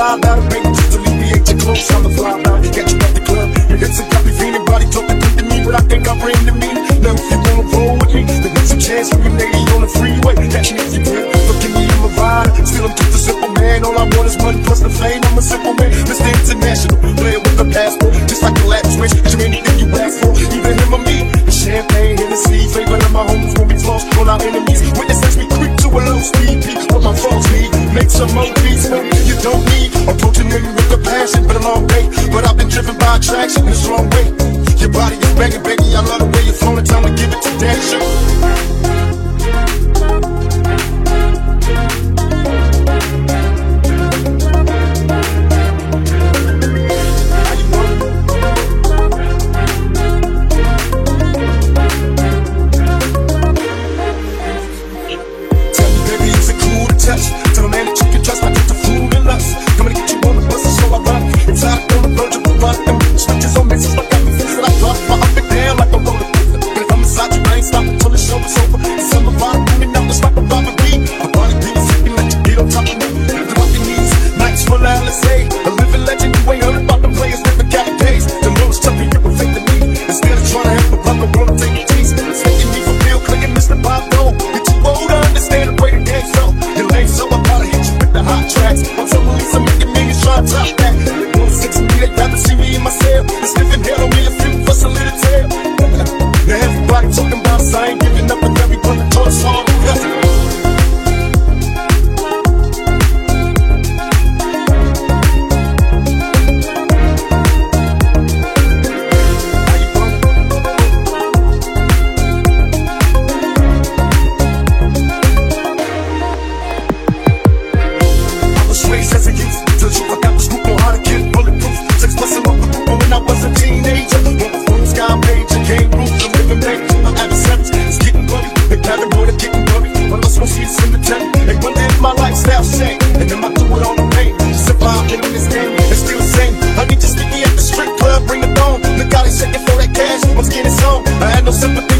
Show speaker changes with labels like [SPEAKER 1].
[SPEAKER 1] slide out of baby, just alleviate your clothes. I'm the fly out, get you out the club. Your hips have got me feeling, body talking good to me, but I think I bring to me. Now if you wanna roll with me, then there's a chance for you lady on the freeway. Catch me if you can, look at me, I'm a rider. Still I'm just a simple man, all I want is money plus the fame. I'm a simple man, Mr. International, playing with the passport, just like the last switch. You anything you ask for, either him or me. The champagne, Hennessy, flavor of my homies when we floss on our enemies. Witness as we creep to a low speed, what my folks need. Make some more beats, no, you don't need. Approaching them with a passion, been a long day, but I've been driven by attraction, it's a long way. Your body is banging, baby, I love the way you're flowing, time to give it to Daddy Show. Tell a man that you can trust, I get the food and lust. Coming to get you on the bus, so I run. It's hot on the verge of the run. Them switches on me, so I got me feeling like I my up and down like a roller coaster. But if I'm inside you, I ain't stopping till the show is over. It's summer vibe, moving out just like a robber beat. My body beats, sipping, let you get on top of me. Drop your knees, nights full of LSA. A living legend, you ain't heard about the players living cat days. The most tough, you can fake to me. Instead of trying to help a brother, wanna take it easy. It's making me for real, clicking Mr. Bob Dole. You're too old to understand the way the game so. You're lame, so I gotta hit you with the hot tracks. I'm so Lisa making millions trying to top that. They want to sex me, they rather see me in my cell. The sniffing head on me, a few for a little tail. Now everybody talking about us, I ain't giving up, and everyone that told us all because as a youth, till you forgot the scoop on how to get bulletproof. 6 months off the group when I was a teenager. On the phone, sky major, came roof, I'm living major. My adversaries, it's getting bloody. They paranoid, they're getting worried. My lost one seat cemetery. They wonder if my lifestyle shame. And then I do it on the rain. Surviving in this game, it's still the same. I need to stick me at the strip club, bring it on. Look out, they shaking for that cash. I'm skinny song. I had no sympathy.